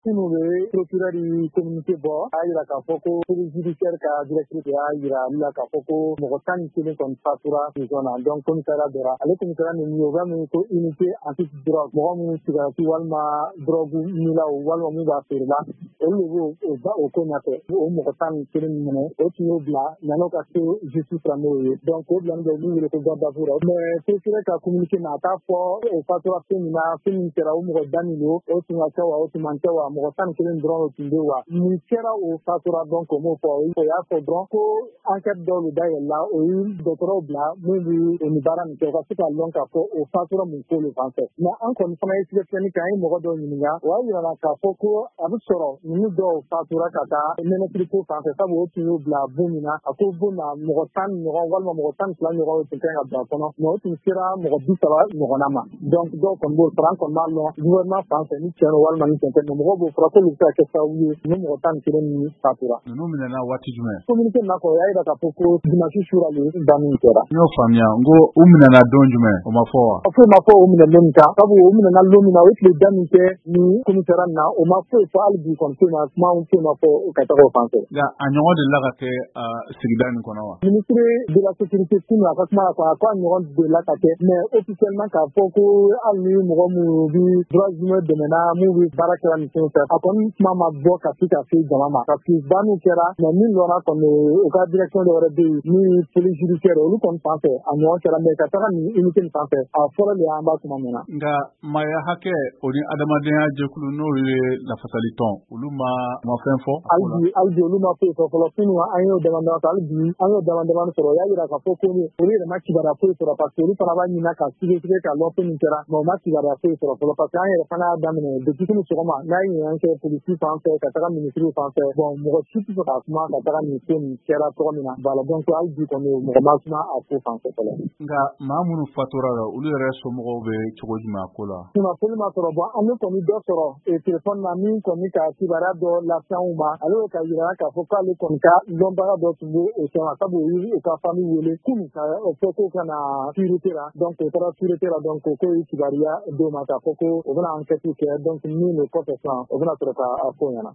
kunun bɛ procureur communiqué bɔ a yira k'a fɔ ko police judiciaire ka directrice y'a yira ale la k'a fɔ ko mɔgɔ 11 kɔni fatura prison na donc commissariat dɔra ale commissariat min ye o bɛ min ko unité anti drogue mɔgɔ minnu cigarette walima drogue minlaw walima minnu b'a feerela olu de b'o o ko ɲɛfɛ o mɔgɔ 11 minɛ o tun y'o bila yan'o ka se justice la n'o ye donc o bilalen bɛ min wele ko garde à vue la mais procureur ka communiqué na a t'a fɔ o fatura fɛn min na fɛn min kɛra o mɔgɔ damin don o tun ka kɛ wa o tun man kɛ wa mɔgɔ 11 dɔrɔn o tun bɛ wa mun kɛra o fatura donc o m'o fɔ o y'a fɔ dɔrɔn ko enquête dɔw de dayɛlɛla o ye dɔgɔtɔrɔw bila min bɛ nin baara nin kɛ u ka se k'a dɔn k'a fɔ o fatura mun ko le fan fɛ mais an kɔni fana ye sɛgɛsɛgɛli kɛ an ye mɔgɔ dɔw ɲininka o y'a yira k'a fɔ ko a bɛ sɔrɔ ninnu dɔw fatura ka taa nɛnɛkili ko fan fɛ sabu o tun y'o bila bon min na a ko bon na mɔgɔ 10 ɲɔgɔn walima mɔgɔ 12 ɲɔgɔn tun kan ka bila kɔnɔ mais o tun sera mɔgɔ 30 ɲɔgɔnna ma donc dɔw kɔni b'o fara an kɔni b'a lɔn gouvernement fan fɛ ni tiɲɛ don walima ni tiɲɛ tɛ mais mɔgɔw b'o fɔra k'olu bɛ se ka kɛ sababu ye ni mɔgɔ 11 ni fatura ninnu minɛna waati jumɛn communiqué na kɔ o y'a yira k'a fɔ ko dimanche suura le banni kɛra n y'o faamuya n ko u minɛna don jumɛn o ma fɔ wa foyi ma fɔ o minɛ don min kan sabu o minɛna don min na o ye tile da min kɛ ni commissariat na o ma foyi fɔ hali bi kɔni foyi ma fɔ ka taga o fan fɛ nka a ɲɔgɔn delila ka kɛ sigida nin kɔnɔ wa ministre de la sécurité kunun a ka kuma la a ko a ɲɔgɔn delila ka kɛ mais officiellement k'a fɔ ko hali ni mɔgɔ minnu bi droit humain dɛmɛna minnu bi baara kɛra nin fɛn fɛ a kɔni kuma ma bɔ ka se jama ma parce que banniw kɛra mais min lɔra kɔni o ka direction dɔ wɛrɛ bɛ yen ni police judiciaire olu kɔni fan fɛ a ɲɔgɔn kɛra mais ka taga nin unité nin fan fɛ a fɔlɔ de an b'a kuma mɛn na nka maaya hakɛ o ni adamadenya jɛkulu n'o ye lafasali tɔn olu ma fɛn fɔ hali bi olu ma foyi fɔ fɔlɔ kunun an y'o damandama hali bi an y'o damandama sɔrɔ o y'a yira k'a fɔ ko olu yɛrɛ ma kibaruya foyi sɔrɔ parce que olu fana b'a ɲini ka sigi ka lɔn fɛn min kɛra mais o ma kibaruya foyi sɔrɔ fɔlɔ parce que an yɛrɛ fana y'a daminɛ depuis kunun sɔgɔma n'a ye ɲininkali kɛ polisi fan fɛ ka taga ministre fan fɛ bon mɔgɔ si tɛ se k'a kuma ka taga nin ko nin kɛra cogo min na voilà donc hali bi kɔni mɔgɔ ma kuma a ko fan fɛ fɔlɔ nka maa minnu fatura la olu yɛrɛ somɔgɔw bɛ cogo jumɛn a ko la kunnafoni ma sɔrɔ bon an bɛ kɔni dɔ sɔrɔ telefɔni na min kɔni ka kibaruya dɔ lase anw ma ale y'o ka yira k'a fɔ k'ale kɔni ka dɔnbaga dɔ tun b'o o sɛma sabu o y'u ka famille wele kunun ka fɔ k'o kana sûreté la donc o taara sûreté la donc k'o ye kibaruya d'o ma k'a fɔ ko o bɛna enquête kɛ donc min de kɔfɛ sisan o bɛna sɔrɔ k'a fɔ ɲɛna